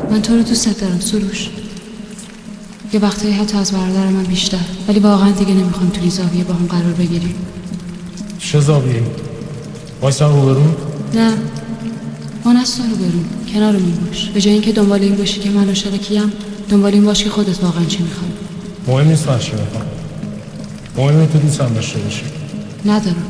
من تو رو دوست دارم سروش. یه وقتایی حتی از برادر من بیشتر، ولی واقعا دیگه نمیخوام توی زاویه با هم قرار بگیریم. چه زاویه‌ای؟ وایسا روبرون؟ نه، ما نستا روبرون، کنارمون باش. به جای اینکه دنبال این باشی که من عاشق کیم، دنبال این باش که خودت واقعا چی میخوای. مهم نیست من چی میخوام، مهمه تو دوستم داشته باشی. ندارم،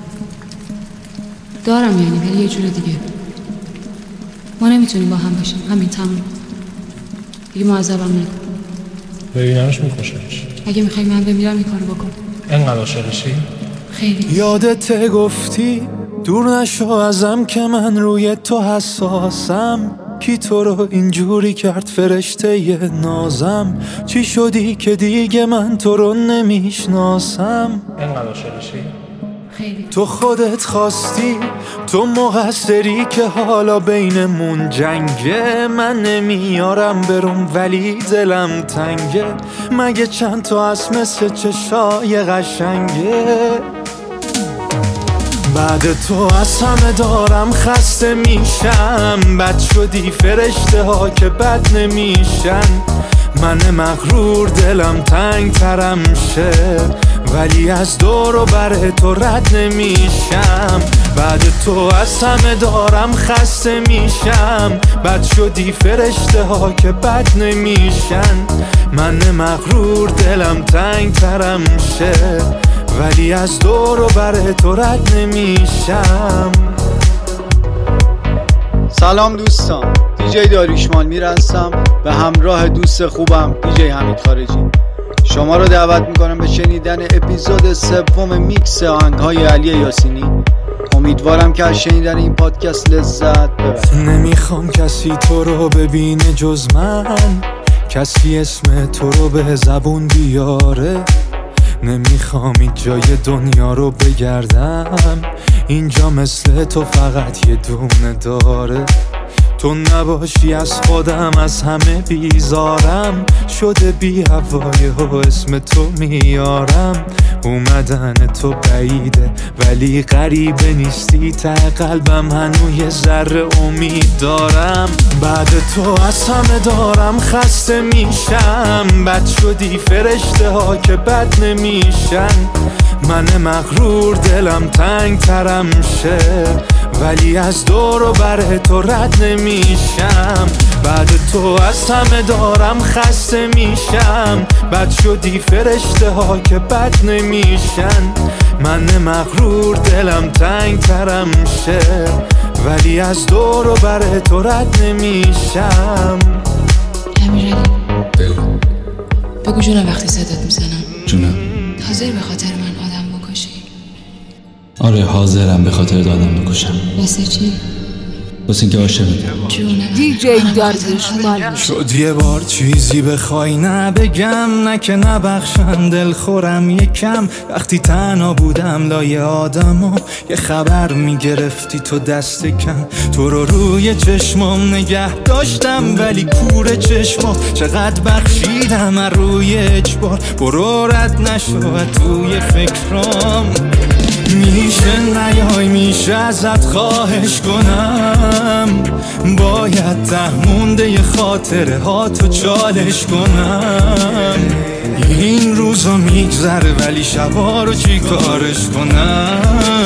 دارم یعنی، ولی یه جور دیگه. ما نمیتونیم با هم باشیم، همین تموم. دیگه معذبم نکن. ببینمش میکشمش. اگه میخوای من بمیرم این کارو بکن. انقدر عاشقشی؟ خیلی. یادت گفتی دور نشو ازم که من روی تو حساسم. کی تو رو اینجوری کرد فرشته ی نازم؟ چی شدی که دیگه من تو رو نمیشناسم؟ انقدر عاشقشی؟ خیلی. تو خودت خواستی، تو مقصری که حالا بینمون جنگه. من نمیارم برم ولی دلم تنگه. مگه چند تا از مثل چشای قشنگه؟ بعد تو از همه دارم خسته میشم. بد شدی فرشته ها که بد نمیشن. من مغرور دلم تنگ ترم شه، ولی از دور و بر تو رد نمیشم. بعد تو از همه دارم خسته میشم. بد شدی فرشته ها که بد نمیشن. من مغرور دلم تنگ ترم شه، ولی از دور و بر تو رد نمیشم. سلام دوستان، دیجی داریوشمان میرسم به همراه دوست خوبم دیجی حمید خارجی. شما رو دعوت میکنم به شنیدن اپیزود 3 میکس آهنگ‌های علی یاسینی. امیدوارم که از شنیدن این پادکست لذت ببرید. نمیخوام کسی تو رو ببینه جز من، کسی اسم تو رو به زبون بیاره. نمیخوام این جای دنیا رو بگردم، اینجا مثل تو فقط یه دونه داره. تو نباشی از خودم از همه بیزارم. شده بی هوای و اسم تو میارم. اومدن تو بعیده ولی غریبه نیستی. ته قلبم هنوز یه ذره امید دارم. بعد تو از همه دارم خسته میشم. بد شدی فرشته ها که بد نمیشن. من مغرور دلم تنگ ترم شه، ولی از دور و بر تو رد نمیشم. بعد تو از همه دارم خسته میشم. بد شدی فرشته ها که بد نمیشن. من مغرور دلم تنگ ترم شه، ولی از دور و بر تو رد نمیشم. امیرعلی بگو جونم وقتی صدات میزنم. جونم. حاضر به خاطر من آدم بکشی؟ آره حاضرم به خاطر آدم بکشم. واسه چی؟ واسه اینکه عاشقتم. جونم. دیجی داریوشمان. شد یه بار چیزی بخوای نبگم، نه که نبخشم دلخورم یکم. وقتی تنها بودم لای آدما یه خبر میگرفتی تو دست کم. تو رو روی چشمام نگه داشتم ولی کور چشما چقدر بخشیدم از روی اجبار. برو رد نشو توی فکرام. میشه نیای میشه ازت خواهش کنم. باید تهمونده ی خاطره ها تو چالش کنم. این روزا میگذره ولی شبا رو چی کارش کنم.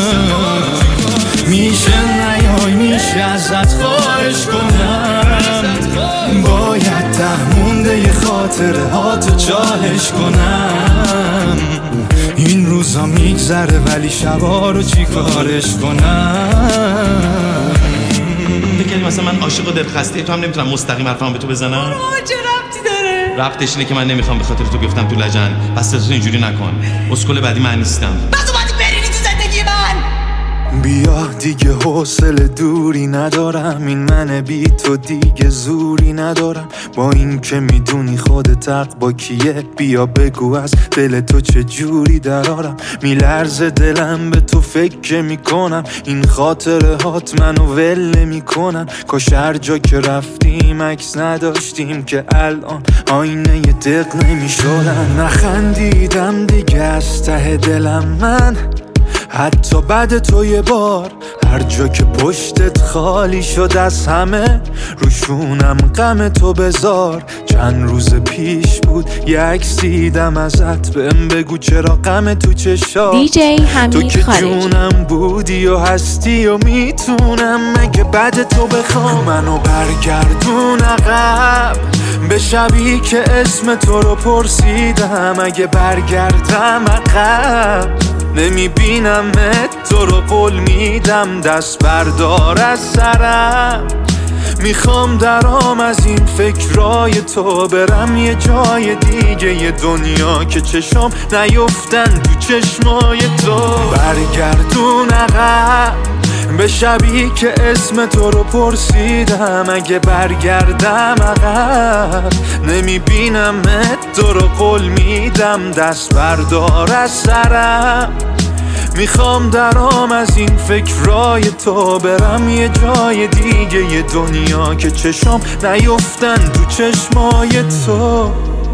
میشه نیای میشه ازت خواهش کنم. باید تهمونده ی خاطره ها تو چالش کنم. این روزا میگذره ولی شبا رو چی کارش کنم. بکنی مثلا من عاشق و دلخسته تو هم نمیتونم مستقیم حرفمو به تو بزنم. چه ربطی داره؟ ربطش اینه که من نمیخوام به خاطر تو بیفتم تو لجن. پس تو اینجوری نکن. اسکل بعدی من نیستم. بس اومدی برینی تو زندگی من. بیا دیگه حوصله دوری ندارم. این من بی تو دیگه زوری ندارم. با این که میدونی خودت حق با کیه. بیا بگو از دل تو چه جوری درارم. میلرزه دلم به تو فکر میکنم. این خاطره هات منو ول میکنن. کاش هر جا که رفتیم عکس نداشتیم که الان آینه ی دق نمیشدن. نخندیدم دیگه از ته دلم من. حتی بعد تو یه بار هر جا که پشتت خالی شد از همه روشونم غم تو بذار. چند روز پیش بود یه عکس دیدم ازت، بهم بگو چرا غم تو چشات. دیجی حمید تو که خارجی. جونم بودی و هستی و میتونم اگه بعد تو بخوام منو برگردون عقب به شبی که اسم تو رو پرسیدم. اگه برگردم عقب نمیبینمت، تو رو قول میدم دست بردار از سرم. میخوام درام از این فکرای تو برم یه جای دیگه، یه دنیا که چشم نیفتن تو چشمای تو. برگردون عقب به شبی که اسم تو رو پرسیدم. اگه برگردم عقب نمیبینمت، تو رو قول میدم دست بردار از سرم. میخوام درام از این فکرای تو برم یه جای دیگه، یه دنیا که چشم نیفتن تو چشمای تو.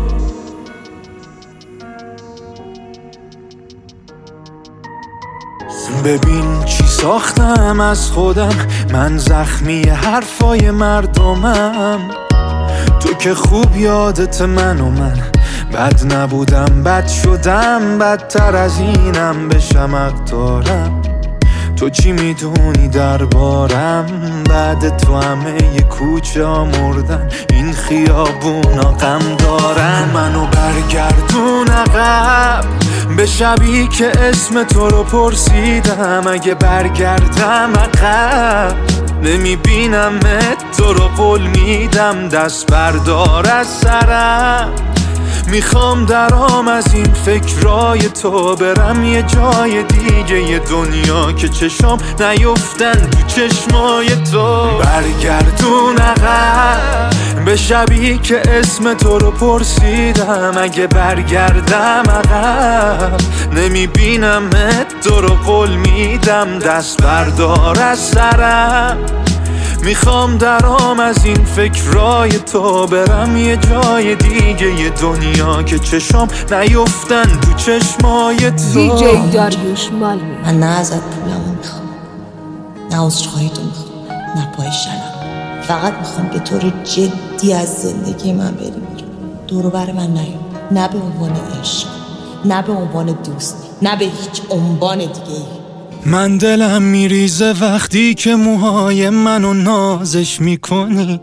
ببین چی ساختم از خودم، من زخمی حرفای مردمم. تو که خوب یادت من و من بد نبودم، بد شدم، بدتر از اینم بشم حق دارم. تو چی میدونی دربارم؟ بعد تو همه ی کوچه ها مردن، این خیابونا غم دارن. منو برگردون عقب به شبی که اسم تو رو پرسیدم. اگه برگردم عقب نمیبینمت، تو رو قول میدم دست بردار از سرم. میخوام درام از این فکرای تو برم یه جای دیگه، یه دنیا که چشم نیفتن تو چشمای تو. برگردون عقب به شبی که اسم تو رو پرسیدم. اگه برگردم عقب نمیبینمت، تو رو قول میدم دست بردار از سرم. میخوام درام از این فکرای تو برم یه جای دیگه، یه دنیا که چشم نیفتن تو چشمای تو. دیجی داریوش مالمی. من نه ازت پولمو میخوام، نه عذرخواهی تو میخوام، نه پای شلم. فقط میخوام که تو رو جدی از زندگی من بری بیرون. دورو بر من نیام، نه به عنوان عشق، نه به عنوان دوست، نه به هیچ عنوان دیگه ای. من دلم میریزه وقتی که موهای منو نازش میکنی.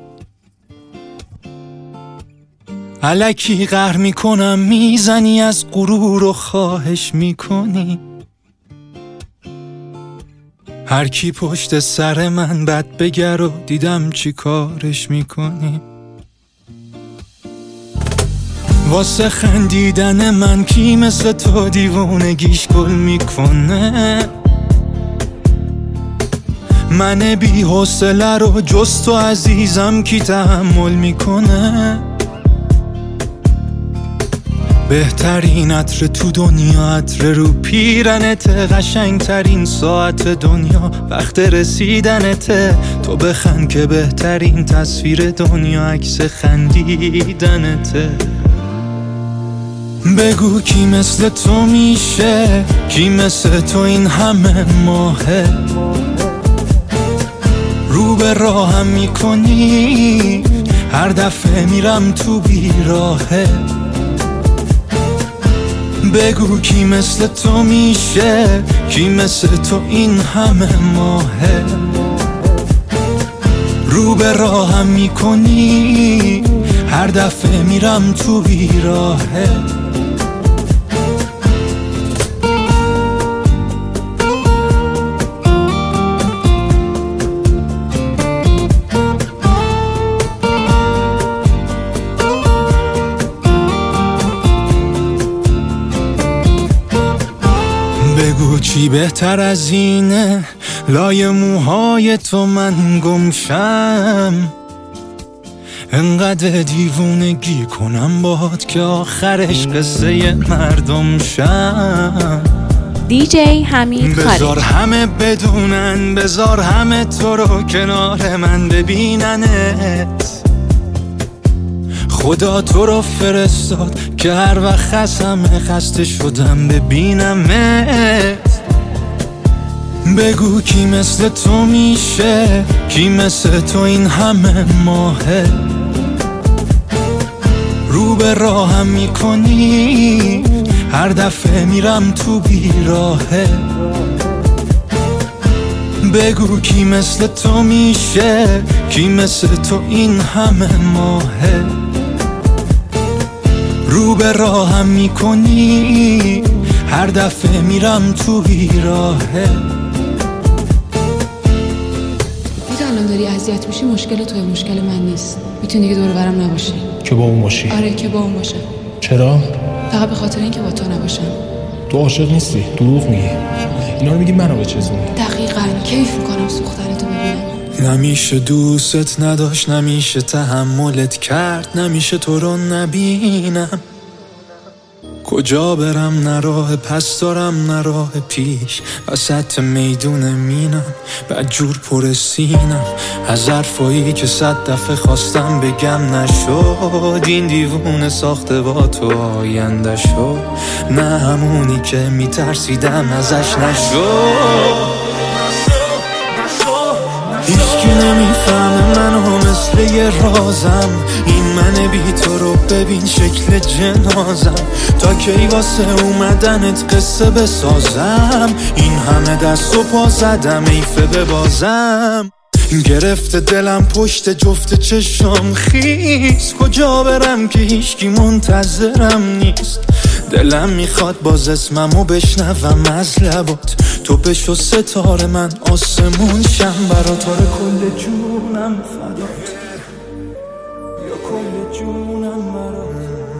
الکی قهر میکنم میزنی، از غرور و خواهش میکنی. هر کی پشت سر من بد بگر و دیدم چی کارش میکنی. واسه خندیدن من کی مثل تو دیوونگیش گل میکنه. من بی حوصله رو جز تو عزیزم کی تحمل میکنه. بهترین عطر تو دنیا عطر رو پیرنت، قشنگترین ساعت دنیا وقت رسیدنته. تو بخند که بهترین تصویر دنیا عکس خندیدنته. بگو کی مثل تو میشه، کی مثل تو این همه ماهه. رو به راهم میکنی هر دفعه میرم تو بیراهه. بگو کی مثل تو میشه، کی مثل تو این همه ماهه. رو به راهم میکنی هر دفعه میرم تو بیراهه. بگو چی بهتر از اینه، لای موهای تو من گمشم. انقدر دیوونگی کنم باهات که آخرش قصه مردم شم. دیجی حمید خارجی. بذار همه بدونن، بذار همه تو رو کنار من ببیننت. خدا تو رو فرستاد که هر وقت خستم خسته شدم ببینمت. بگو کی مثل تو میشه، کی مثل تو این همه ماهه، رو به راهم میکنی هر دفعه میرم تو بیراهه. بگو کی مثل تو میشه، کی مثل تو این همه ماهه، رو به راهم میکنی هر دفعه میرم تو بیراهه. دیگه الان داری اذیت میشی، مشکل توی، مشکل من نیست. میتونی دیگه دور برم نباشی. که با اون باشی؟ آره که با اون باشم. چرا؟ فقط به خاطر اینکه با تو نباشم. تو عاشق نیستی، دروغ میگی. اینا رو میگی منو بچزونی. دقیقاً کیف میکنم سوختنتو ببینم. نمیشه دوست نداشت، نمیشه تحملت کرد، نمیشه تو رو نبینم. کجا برم نه راه پس دارم نه راه پیش، وسط میدون مینم بدجور پر سینم، از حرفایی که 100 دفعه خواستم بگم نشد. این دیوونه ساخته با تو آینده شد، نه همونی که میترسیدم ازش نشد. هیچکی نمیفهمه منو مثل یه رازم، این من بی تو رو ببین شکل جنازم. تا کی واسه اومدنت قصه بسازم، این همه دست و پا زدم ایفه ببازم. گرفته دلم پشت جفت چشم خیس، کجا برم که هیچکی منتظرم نیست. دلم میخواد باز اسممو بشنوم از لبات، تو بشو ستاره من آسمون شم برات. آره کل جونم فدات، یا کل جونم برات.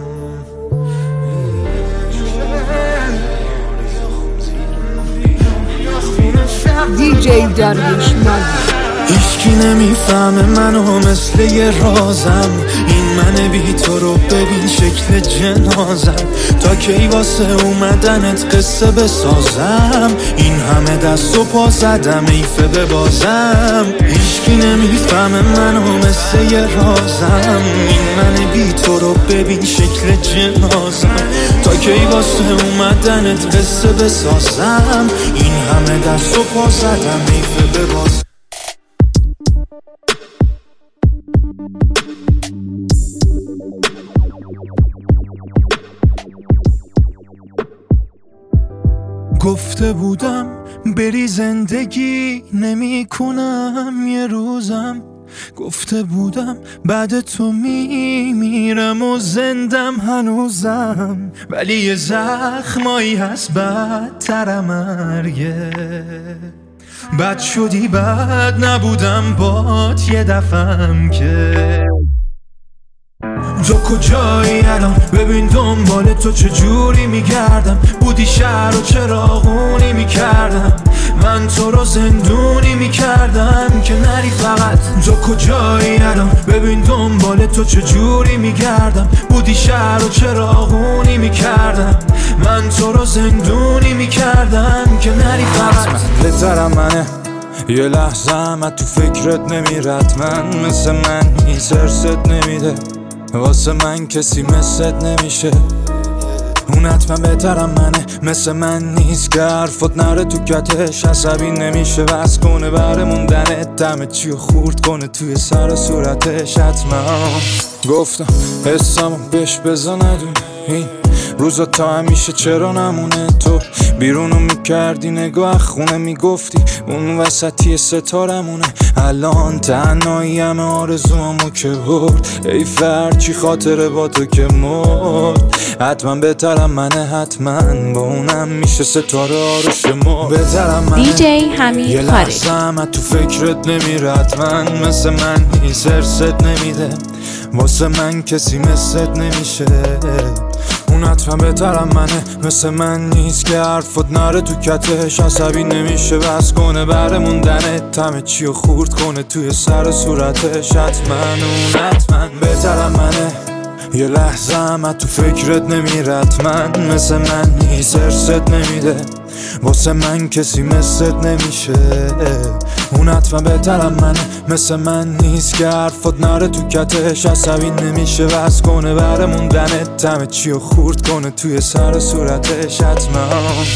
دیجی داریوش مالمی. هیچکی نمیفهمه منو مثل یه رازم، این من بی تو رو ببین شکل جنازم. تا کی واسه اومدنت قصه بسازم، این همه دست و پا زدم ایفه ببازم. هیچکی نمیفهمه منو مثل یه رازم، این من بی تو رو ببین شکل جنازم. تا کی واسه اومدنت قصه بسازم، این همه دست و پا زدم ایفه ببازم. گفته بودم بری زندگی نمی کنم یه روزم، گفته بودم بعد تو میمیرم و زندم هنوزم. ولی یه زخمایی هست بدتر مرگه، بد شدی بد نبودم بات یه دفعم که. تو کجایی الان ببین دنبال تو چجوری میگردم، بودی شهر و چراغونی میکردم، من تو رو زندونی میکردم که نری فقط. تو کجایی الان ببین دنبال تو چجوری میگردم، بودی شهر و چراغونی میکردم، من تو رو زندونی میکردم که نری فقط. بهترم منه یه لحظه هم تو فکرت نمیرد، من مثل من نیست ارست نمیده، واسه من کسی مثلت نمیشه. اون حتما بهترم منه مثل من نیست که حرفت نره تو کتش، عصبی نمیشه بس کنه بره موندنت، دمه چی خورد کنه توی سر صورتش. حتما گفتم حسامو بهش بزا ندونه، این روزا تا همیشه چرا نمونه. تو بیرونو میکردی نگاه خونه میگفتی اون وسطی ستارمونه، الان تنهایی همه آرزوامو که برد، ای فرچی خاطره با تو که مرد. حتما بهترم منه، حتما با اونم میشه ستاره آروش مرد. بهترم منه دیجی حمید یه لحظه هم تو فکرت نمیره، حتما مثل من نیست ارست نمیده، واسه من کسی مثلت نمیشه. اون حتما بهترم منه مثل من نیست که حرفت نره تو کتش، عصبی نمیشه بس کنه بره موندنت، همه چی رو خورد کنه توی سر صورتش. حتما اون حتما بهترم منه یه لحظه هم تو فکرت نمیره، حتما مثل من نیست ارست نمیده، واسه من کسی مثلت نمیشه. اون حتما بهترم منه مثل من نیست که حرفت نره تو کتش، عصبی نمیشه بس کنه بره موندنت، همه چی رو خورد کنه توی سر صورتش. حتما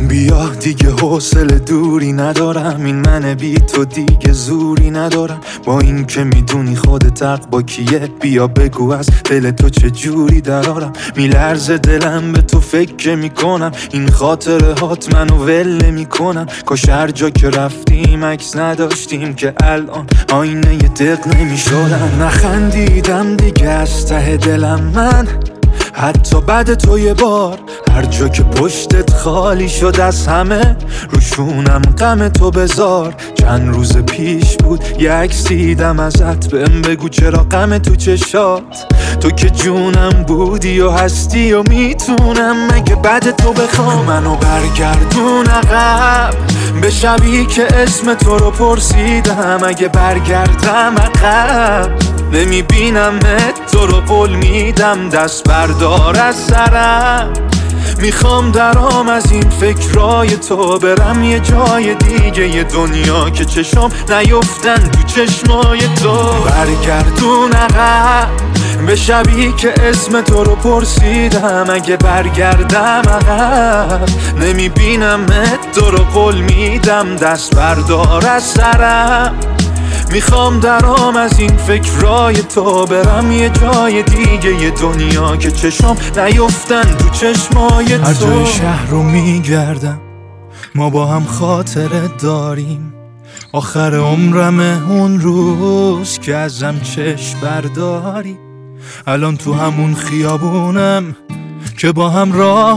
بیا دیگه حوصله دوری ندارم، این من بی تو دیگه زوری ندارم. با این که میدونی خودت حق با کیه، بیا بگو از دل تو چه جوری درارم. میلرزه دلم به تو فکر میکنم، این خاطره هات منو ول نمیکنن. کاش هر جا که رفتیم عکس نداشتیم که الان آینه ی دق نمیشدن. نخندیدم دیگه از ته دلم من، حتی بعد تو یه بار. هر جا که پشتت خالی شد از همه، روشونم غم تو بذار. چند روز پیش بود یه عکس دیدم ازت، بهم بگو چرا غم تو چشات. تو که جونم بودی و هستی و میتونم مگه بعد تو بخوام منو برگردون عقب به شبی که اسم تو رو پرسیدم. اگه برگردم عقب نمیبینمت، تو رو قول میدم دست بردار از سرم. میخوام درام از این فکرای تو، برم یه جای دیگه یه دنیا که چشم نیفتن تو چشمای تو. برگردون عقب به شبی که اسم تو رو پرسیدم. اگه برگردم عقب نمیبینمت، تو رو قول میدم دست بردار از سرم. میخوام درام از این فکرای تو، برم یه جای دیگه یه دنیا که چشم نیفتن تو چشمای تو. هر جای شهر رو میگردم ما با هم خاطره داریم، آخر عمرمه اون روز که ازم چشم برداری. الان تو همون خیابونم که با هم راه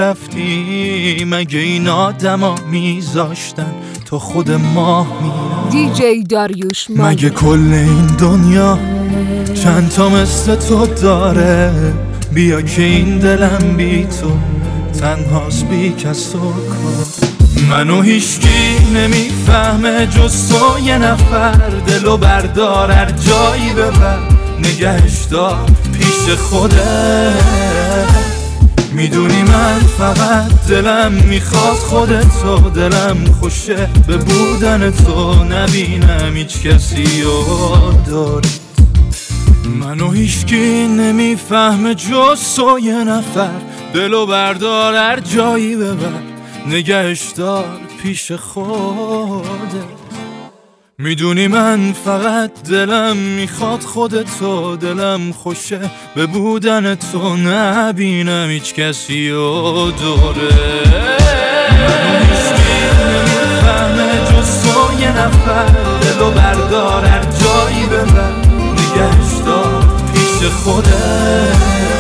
میرفتیم، اگه این آدما میذاشتن تو خود ماه میرم. دیجی داریوش مالی. مگه کل این دنیا چند تا مثل تو داره؟ بیا که این دلم بی تو تنهاست بی کس و کار. منو هیچکی نمیفهمه جز تو یه نفر، دلو بردار هر جایی ببر نگهش دار پیش خوده. میدونی من فقط دلم میخواد خودتو، دلم خوشه به بودن تو، نبینم هیچ کسی رو داری. منو هیچکی نمیفهمه جز تو یه نفر، دلو بردار هر جایی ببر نگهش دار پیش خوده. میدونی من فقط دلم میخواد خودتو، دلم خوشه به بودن تو، نبینم هیچ کسی رو دوره. منو هیچکی نمیفهمه جز تو یه نفر، دلو بردار هر جایی ببر نگهش دار پیش خوده.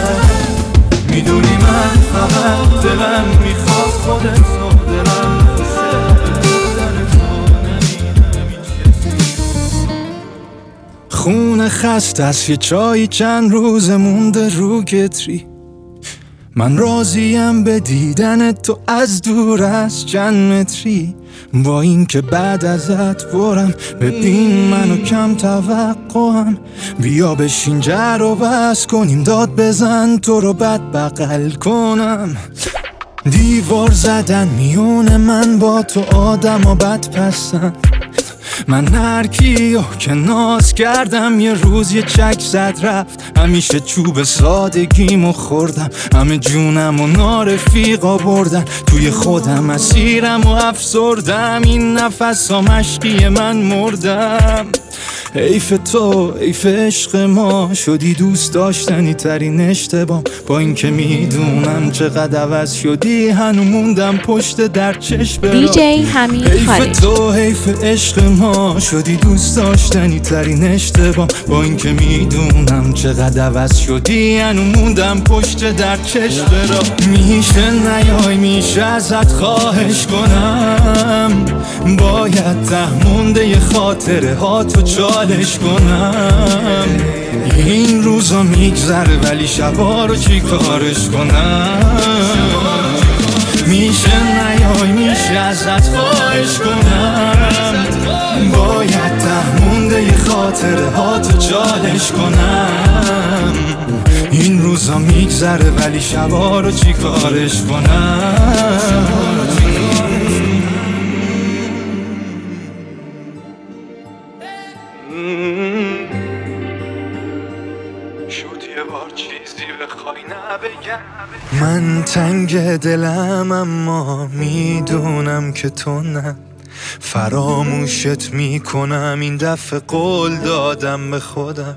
میدونی من فقط دلم میخواد خودتو، دلم خوشه به بودن تو، نبینم هیچ کسی. خونه خسته است یه چایی چند روز مونده رو کتری، من راضیم به دیدن تو از دور از چند متری. با این که بعد ازت برم ببین منو کم توقعم، بیا بشین جر و بس کنیم داد بزن تو رو بد بغل کنم. دیوار زدن میونه من با تو آدم و بد پسن، من هر کیو که ناز کردم یه روز یه چک زد رفت. همیشه چوب سادگیمو خوردم، همه جونمو نارفیقا بردن، توی خودم اسیرم و افسردم، این نفس ها مشکی من مردم. حیف تو حیف عشق ما، شدی دوست داشتنی ترین اشتباه. با این که میدونم چقدر عوض شدی، هنو موندم پشت در چشم برا. دیجی حمید حیف خارجی. تو حیف عشق ما، شدی دوست داشتنی ترین اشتباه. با این که میدونم چقدر عوض شدی، هنو موندم پشت در چشم برا. میشه نیای میشه ازت خواهش کنم، باید ته مونده ی خاطره ها تو چالش کنم. این روزا میگذره ولی شبا رو چی کارش کنم. میشه نیای میشه ازت خواهش کنم، باید ته مونده ی خاطره ها تو چالش کنم. این روزا میگذره ولی شبا رو چی کارش کنم. شد یه بار چیزی بخوای نبگم. من تنگ دلم اما میدونم که تو نه، فراموشت میکنم این دفعه قول دادم به خودم،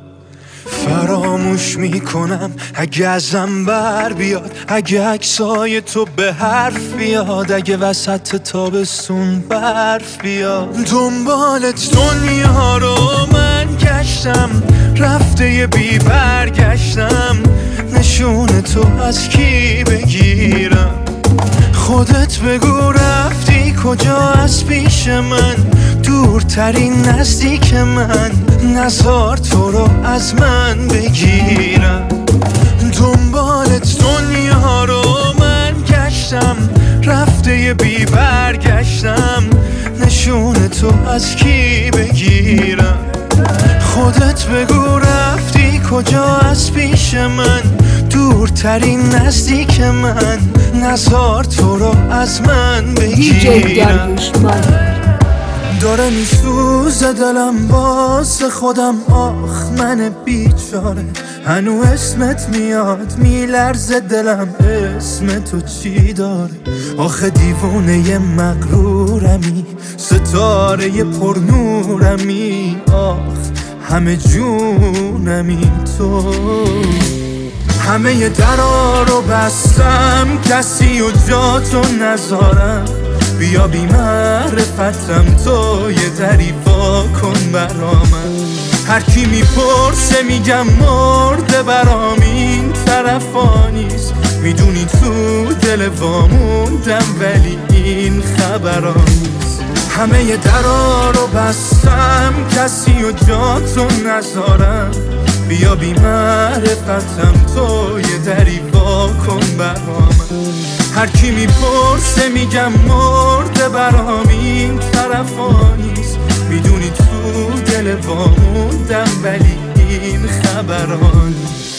فراموش میکنم اگه ازم بر بیاد، اگه عکسای تو به حرف بیاد، اگه وسط تابستون برف بیاد. دنبالت دنیا رو من گشتم، رفته یه بی برگشتم، نشون تو از کی بگیرم؟ خودت بگو رفتی کجا از پیش من، دورترین نزدیک من، نزار تو رو از من بگیرم. دنبالت دنیا رو من گشتم، رفته یه بی برگشتم، نشون تو از کی بگیرم؟ خودت بگو رفتی کجا از پیش من، دورترین نزدیک من، نزار تو رو از من بگیرم. داره میسوزه دلم واسه خودم، آخ من بیچاره، هنو اسمت میاد میلرزه دلم، اسم تو چی داره؟ آخه دیوونه مغرورمی، ستاره پرنورمی، آخ همه جونمی تو. همه درا رو بستم کسی و جا تو نذارم، بیا بی معرفتم تو یه دری وا کن برامن. هر کی میپرسه میگم مرده برام، این طرفا نیست میدونی تو دل واموندم، ولی این خبرا نیست. همه درا رو بستم کسی و جا تو نذارم، بیا بی معرفتم تو یه دری وا کن برامن. هر کی میپرسه میگم مرده برام، این طرفا نیست میدونی تو دل واموندم، ولی این خبرا نیست.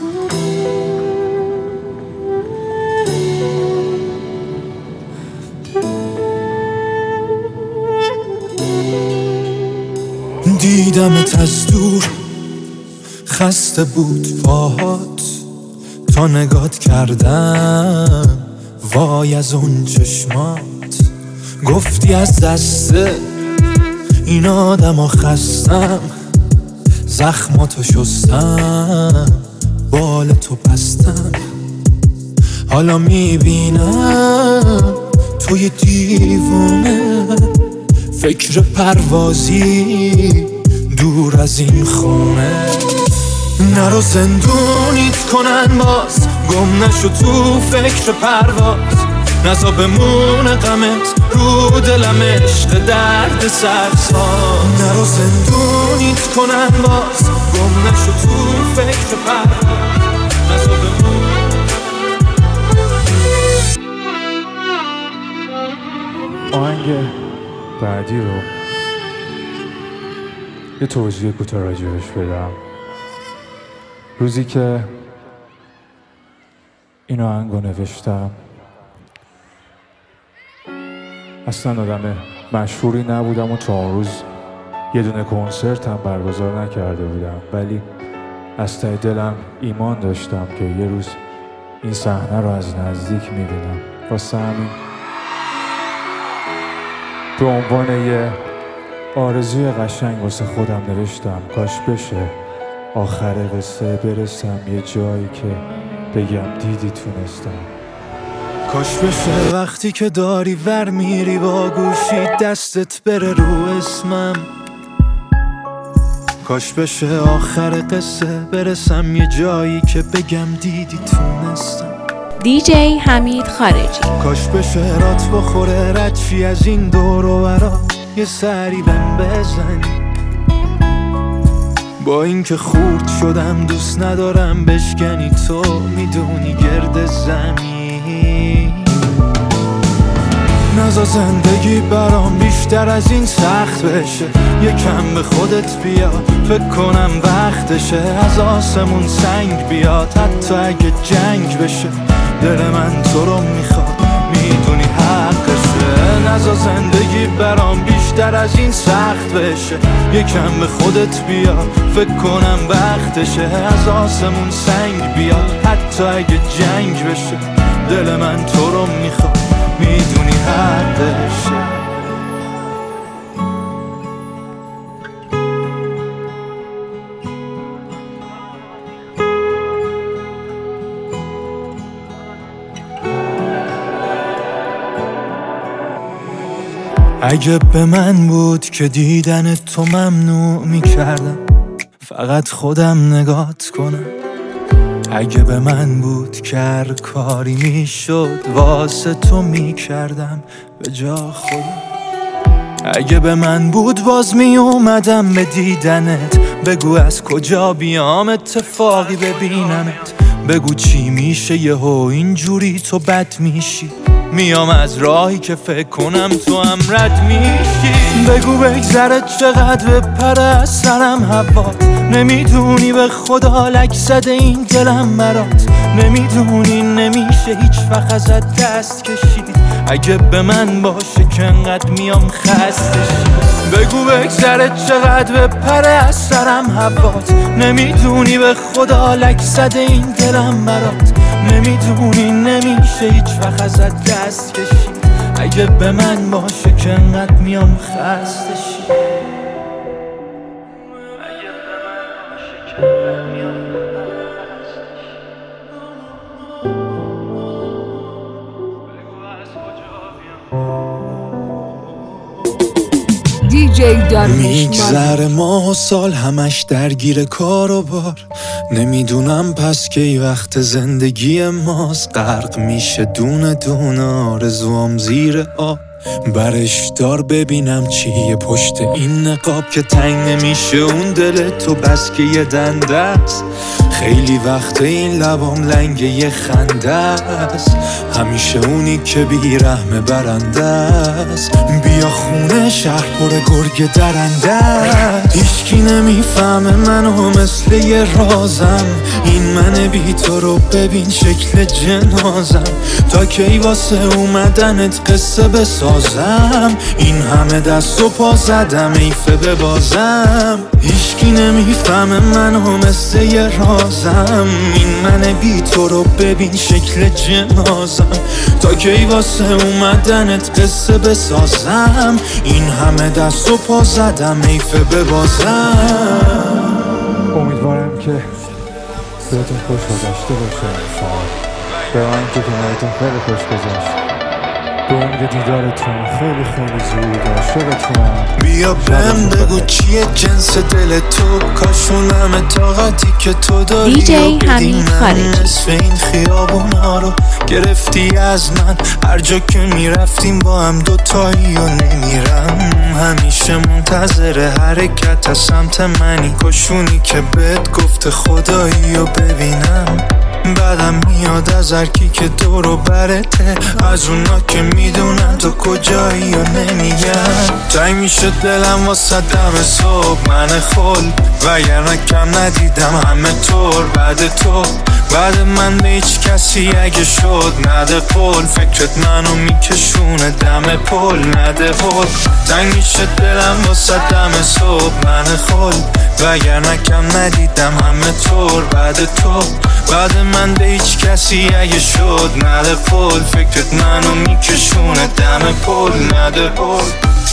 دیدمت از دور خسته بود پاهات، تا نگات کردم وای از اون چشمات، گفتی از دست این آدم خستم، زخماتو شستم بال تو بستم. حالا میبینم توی دیوونه، فکر پروازی دور از این خونه. نرو زندونیت کنن باز، گم نشو تو فکر پرواز، نزا بمونه غمت رو دلم عشق درد سرساز. نرو زندونیت کنن باز، گم نشو تو فکر پرواز، نزا بمونه. آهنگ بعدی رو یه توضیح کوتاه راجبش بدم. روزی که این آهنگو نوشتم اصلا آدم مشهوری نبودم و تا اون روز یه دونه کنسرت هم برگزار نکرده بودم، ولی از ته دلم ایمان داشتم که یه روز این صحنه رو از نزدیک میبینم. واسه همین به عنوان یه آرزوی قشنگ واسه خودم نوشتم کاش بشه آخر قصه برسم یه جایی که بگم دیدی تونستم. کاش بشه وقتی که داری ور میری با گوشی دستت بره رو اسمم، کاش بشه آخر قصه برسم یه جایی که بگم دیدی تونستم. دیجی حمید خارجی. کاش بشه رات بخوره ردشی از این دور و برا یه سری بهم بزنی، با اینکه خورد شدم دوست ندارم بشکنی تو میدونی گرد زمین. نزا زندگی برام بیشتر از این سخت بشه، یکم به خودت بیا فکر کنم وقتشه، از آسمون سنگ بیاد حتی اگه جنگ بشه، دل من تو رو میخواد میدونی حقشه. بذار زندگی برام بیشتر از این سخت بشه. یکم به خودت بیا، فکر کنم وقتشه. از آسمون سنگ بیاد حتی اگه جنگ بشه. دل من تو رو میخواد، میدونی حقشه. اگه به من بود که دیدن تو ممنوع میکردم، فقط خودم نگات کنم. اگه به من بود که هر کاری میشد واسه تو میکردم به جا خودم. اگه به من بود باز میومدم به دیدنت. بگو از کجا بیام اتفاقی ببینمت. بگو چی میشه یهو اینجوری تو بد میشی. میام از راهی که فکر کنم تو هم رد میشی. بگو بگذره چقدر بپره از سرم هوات. نمیدونی به خدا لک زده این دلم برات. نمیدونی نمیشه هیچ وقت ازت دست کشید. اگه به من باشه که انقدر میام خسته شید. بگو بگذره چقدر بپره از سرم هوات. نمیدونی به خدا لک زده این دلم برات. نمیدونی نمیشه هیچ وقت ازت دست کشید. اگه به من باشه که انقدر میام خسته شید. میگذره ماه و سال همش درگیر کار و بار. نمیدونم پس کی وقت زندگی ماست. غرق میشه دونه دونه آرزوام زیر آب. برش دار ببینم چیه پشت این نقاب که تنگ نمیشه اون دل تو بس که یه دنده است. خیلی وقت این لبام لنگ یه خنده است. همیشه اونی که بیرحم برنده است. بیا خونه شهر پر گرگ درنده است. هیچکی نمیفهمه منو مثل یه رازم. این من بی تو رو ببین شکل جنازم. تا کی واسه اومدنت قصه بسازم. این همه دست و پا زدم ایفه ببازم. هیچکی نمیفهمه منو مثل یه رازم. این من بی تو رو ببین شکل جنازم. تا کی واسه اومدنت قصه بسازم. این همه دست و پا زدم ایفه ببازم. امیدوارم که بهتون خوش گذشته باشه. شما به من که کنارتون خیلی خوش گذشت. به امید دیدارتون خیلی خیلی زود. عاشقتونم. بیا بهم بگو چیه جنس دل تو. کاشونم طاقتی که تو داری. دیجی حمید خارجی. نصف این خیابونا رو گرفتی از من. هر جا که میرفتیم با هم دوتایی و نمیرم. همیشه منتظر حرکت از سمت منی. کاشونی که بهت گفته خدایی و ببینم. بعدم میاد از هرکی که دورو برته. از اونا که میدونن تو کجایی و نمیگن. تای میشه دلم واسه دم صبح من خل. وگرنه کم ندیدم همه طور بعد تو. بعد من به هیچ کسی اگه شد نده قول. فکرت منو میکشونه دم پل نده هل. تنگ میشه دلم واسه دم صبح من خل. وگرنه کم ندیدم همه طور بعد تو. بعد من به هیچ کسی اگه شد نده قول. فکرت منو میکشونه دم پل نده هل.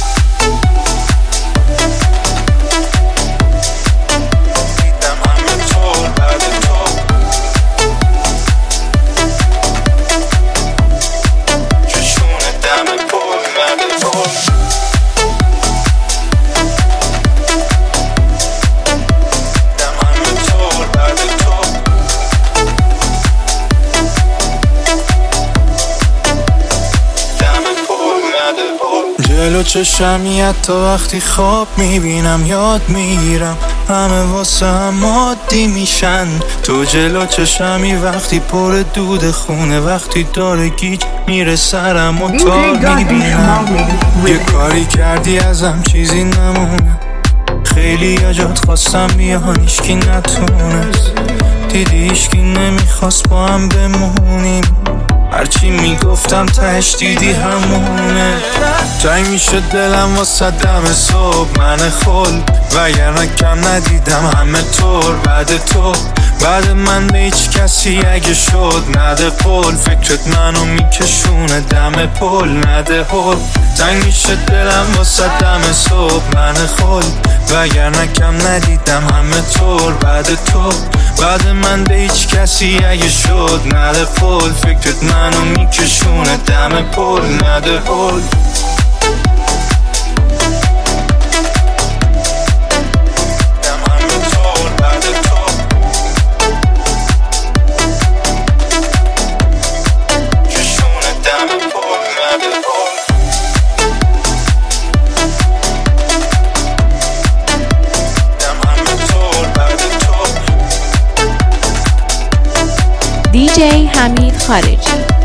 جلو چشمی حتی وقتی خواب میبینم یاد میگیرم. همه واسه هم عادی میشن. تو جلو چشمی وقتی پر دود خونه. وقتی داره گیج میره سرم و تا میبینم. یه کاری کردی ازم چیزی نمونه. خیلی یا جات خواستم بیان ایشکی نتونست. دیدی ایشکی نمیخواست با هم بمونیم. هرچی میگفتم تهش دیدی همونه. تنگ میشه دلم واسه دم صبح من خل، وگرنه کم ندیدم همه طور بعد تو. بعد من به هیچ کسی اگه شد نده قول، فکرت منو میکشونه دم پل نده هل. تنگ میشه دلم واسه دم صبح من خل، وگرنه کم ندیدم همه طور بعد تو. بعد من به هیچ کسی اگه شد نده قول، فکرت منو میکشونه دم پل نده هل. DJ حمید خارجی.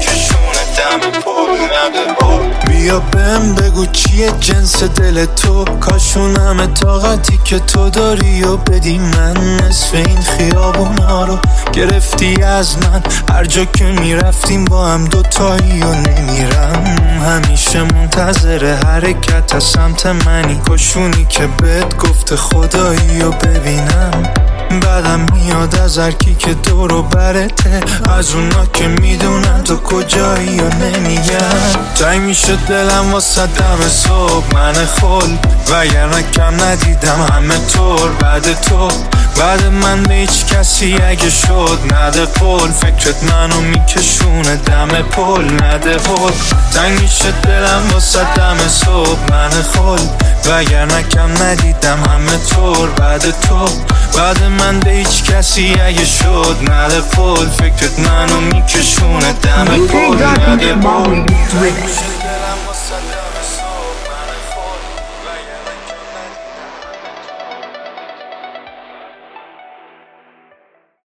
بیا بهم بگو چیه جنس دل تو، کاشون همه طاقتی که تو داری و بدی من. نصف این خیابونا رو گرفتی از من، هر جا که میرفتیم با هم دوتایی و نمیرم. همیشه منتظر حرکت از سمت منی، کاشونی که بهت گفته خدایی و ببینم. بعدم میاد از هرکی که دورو برته، از اونا که میدونن تو کجایی و نمیگن. تنگ میشه دلم واسه دم صبح من خل، وگرنه کم ندیدم همه طور بعد تو. بعد من به هیچ کسی اگه شد نده قول، فکرت منو میکشونه دم پل نده هل. تنگ میشه دلم واسه دم صبح من خل، وگرنه کم ندیدم همه طور بعد تو. بعد من به هیچ کسی اگه شد نده قول، فکرت منو میکشونه دم پل نده هل.